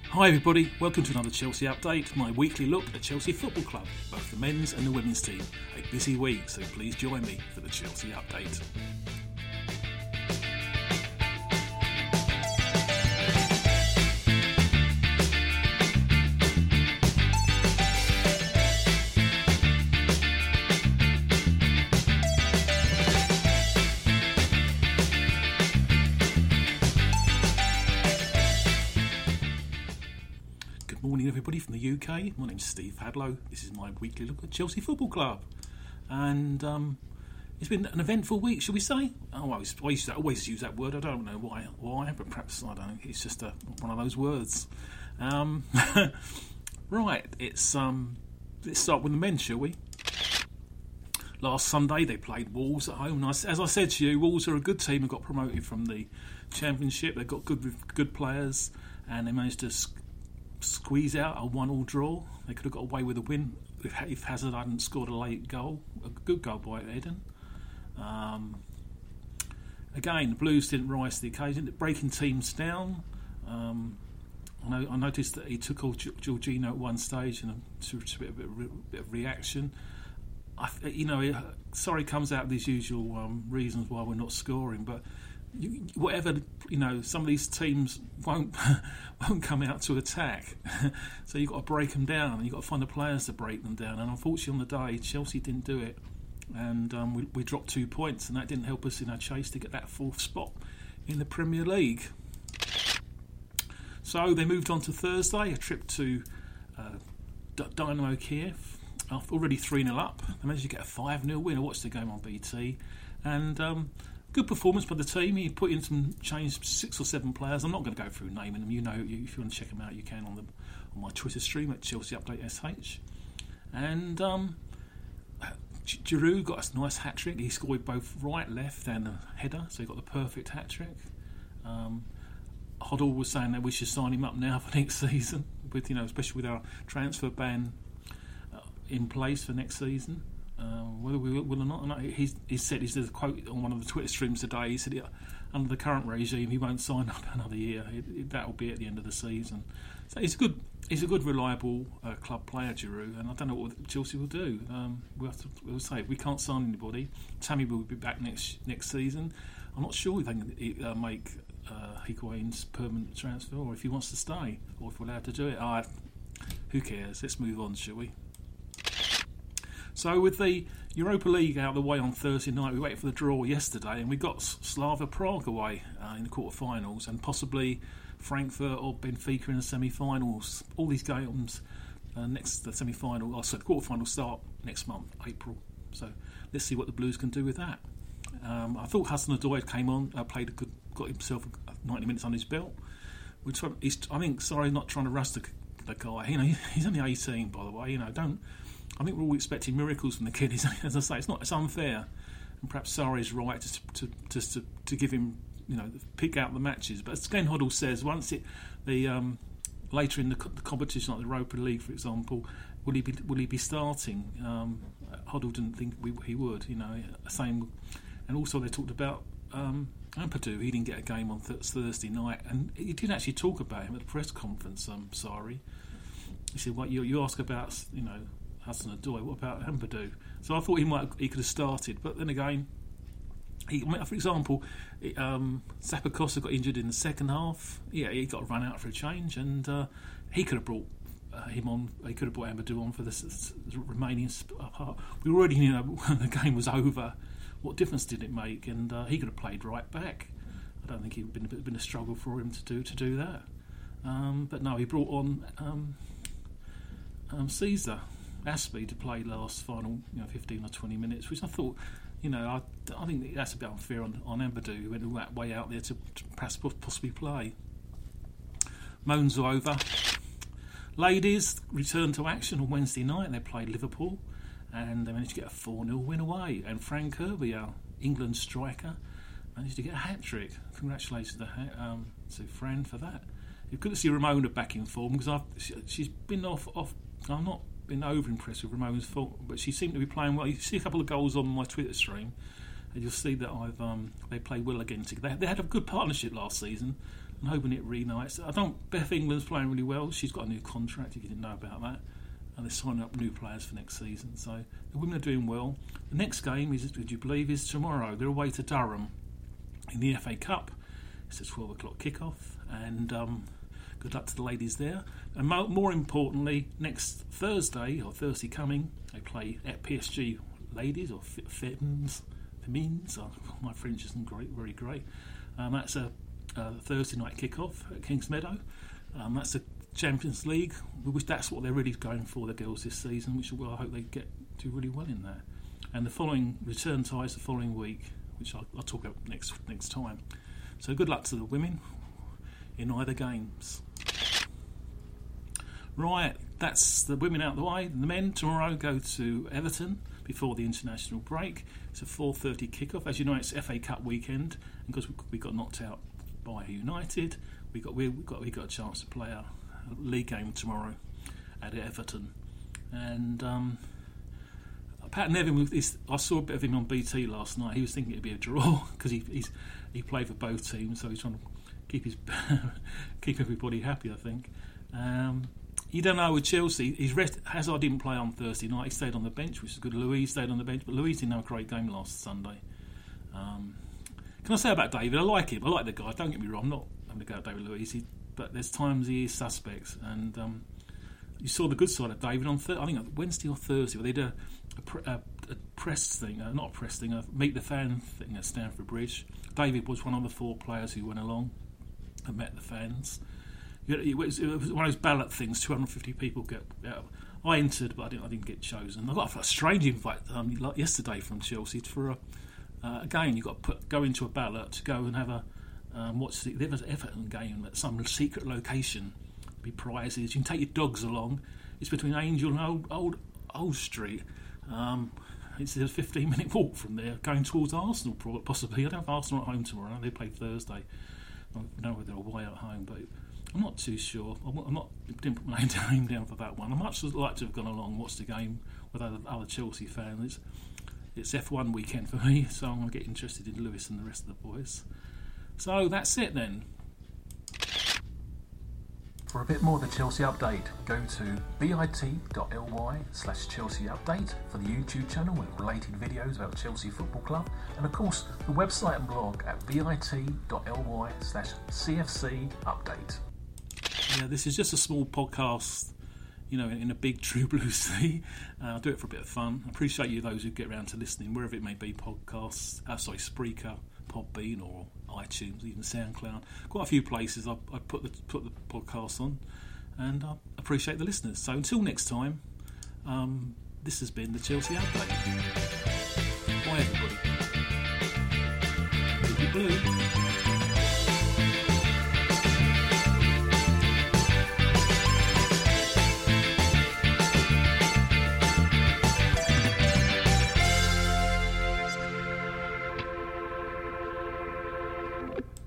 Hi everybody, welcome to another Chelsea update, my weekly look at Chelsea Football Club, both the men's and the women's team. A busy week, so please join me for the Chelsea update. Good morning everybody from the UK, my name's Steve Hadlow, this is my weekly look at Chelsea Football Club. And it's been an eventful week, shall we say? I always use that word, I don't know why, but perhaps, I don't know, it's just one of those words. Right, let's start with the men, shall we? Last Sunday they played Wolves at home. As I said to you, Wolves are a good team and got promoted from the Championship. They've got good players and they managed to squeeze out a 1-1 draw. They could have got away with a win if Hazard hadn't scored a late goal. A good goal by Eden. Again, the Blues didn't rise to the occasion, breaking teams down. I noticed that he took off Jorginho at one stage and a bit of reaction. Sorry comes out with these usual reasons why we're not scoring, but some of these teams won't come out to attack. So you've got to break them down, and you've got to find the players to break them down. And unfortunately, on the day, Chelsea didn't do it, and we dropped 2 points, and that didn't help us in our chase to get that fourth spot in the Premier League. So they moved on to Thursday, a trip to Dynamo Kiev. After already 3-0 up, they managed to get a 5-0 win. I watched the game on BT, and good performance by the team. He put in changed 6 or 7 players. I'm not going to go through naming them. If you want to check them out, you can on my Twitter stream at Chelsea Update SH. And Giroud got a nice hat trick. He scored both right, left, and a header, so he got the perfect hat trick. Hoddle was saying that we should sign him up now for next season, especially with our transfer ban in place for next season. Whether we will or not, he said, there's a quote on one of the Twitter streams today. He said, under the current regime, he won't sign up another year. That'll be at the end of the season. So he's a good, reliable club player, Giroud, and I don't know what Chelsea will do. We'll say if we can't sign anybody, Tammy will be back next season. I'm not sure if they can make Higuain's permanent transfer, or if he wants to stay, or if we're allowed to do it. Who cares? Let's move on, shall we? So with the Europa League out of the way on Thursday night, we waited for the draw yesterday, and we got Slavia Prague away in the quarterfinals, and possibly Frankfurt or Benfica in the semi-finals. All these games the semi-final, the quarterfinals start next month, April. So let's see what the Blues can do with that. I thought Hudson-Odoi came on, got himself 90 minutes on his belt. Which I think, not trying to rush the guy. He's only 18, by the way. I think we're all expecting miracles from the kid. As I say, it's unfair, and perhaps Sarri's right to give him, pick out the matches. But as Glenn Hoddle says, later in the competition, like the Europa League, for example, will he be starting? Hoddle didn't think he would. Same, and also they talked about Ampadu. He didn't get a game on Thursday night, and he didn't actually talk about him at the press conference. Sarri, he said, "What you ask about, Hudson-Odoi, what about Ampadu?" So I thought he could have started, but then again, for example, Zappacosta got injured in the second half. Yeah, he got run out for a change, and he could have brought him on. He could have brought Ampadu on for the remaining part. We already knew the game was over. What difference did it make? And he could have played right back. I don't think it would have been a struggle for him to do that. But no, he brought on Caesar Aspie to play last final 15 or 20 minutes, which I thought, I think that's a bit unfair on Ampadu, who went all that way out there to perhaps possibly play. Moans are over. Ladies returned to action on Wednesday night. They played Liverpool, and they managed to get a 4-0 win away. And Fran Kirby, our England striker, managed to get a hat-trick. Congratulations to Fran for that. You couldn't see Ramona back in form, because she's been off. I'm not been over impressed with Ramona's form, but she seemed to be playing well. You see a couple of goals on my Twitter stream, and you'll see that they play well again together. They had a good partnership last season. I'm hoping it reunites. Beth England's playing really well. She's got a new contract, if you didn't know about that. And they're signing up new players for next season. So the women are doing well. The next game, would you believe, is tomorrow. They're away to Durham in the FA Cup. It's a 12 o'clock kickoff. And good luck to the ladies there. And more importantly, next Thursday, or Thursday coming, they play at PSG ladies, or femmes. My French isn't very great. That's a Thursday night kickoff at Kings Meadow. That's the Champions League. That's what they're really going for, the girls, this season, which I hope they do really well in that. And the following return ties the following week, which I'll talk about next time. So good luck to the women in either games. Right, that's the women out of the way. The men tomorrow go to Everton before the international break. It's a 4:30 kickoff. As you know, it's FA Cup weekend, and because we got knocked out by United, we got a chance to play a league game tomorrow at Everton. And Pat Nevin, I saw a bit of him on BT last night. He was thinking it'd be a draw because he played for both teams, so he's trying to keep everybody happy, I think. You don't know with Chelsea. Hazard didn't play on Thursday night. He stayed on the bench, which is good. Louise stayed on the bench, but Louise didn't have a great game last Sunday. Can I say about David? I like him. I like the guy. Don't get me wrong. I'm not having to go at David Luiz, but there's times he is suspect. And you saw the good side of David on I think Wednesday or Thursday, where they did a press thing, not a press thing, a meet the fan thing at Stamford Bridge. David was one of the 4 players who went along and met the fans. It was one of those ballot things. 250 people get out. I entered, but I didn't get chosen. I got a strange invite like yesterday from Chelsea for again. You got to go into a ballot to go and have a watch the Everton game at some secret location. Be prizes. You can take your dogs along. It's between Angel and Old Street. It's a 15-minute walk from there, going towards Arsenal possibly. I don't have Arsenal at home tomorrow. They play Thursday. I don't know whether they're away at home, but I'm not too sure. Didn't put my name down for that one. I'd much like to have gone along and watched the game with other Chelsea fans. It's F1 weekend for me, so I'm going to get interested in Lewis and the rest of the boys. So that's it then. For a bit more of the Chelsea update, go to bit.ly/Chelsea update for the YouTube channel with related videos about Chelsea Football Club, and of course the website and blog at bit.ly/CFC update. Yeah, this is just a small podcast, in a big true blue sea. I'll do it for a bit of fun. I appreciate you, those who get around to listening, wherever it may be, podcasts, Spreaker, Podbean or iTunes, even SoundCloud. Quite a few places I put the podcast on, and I appreciate the listeners. So until next time, this has been the Chelsea Update. Bye everybody. Blue.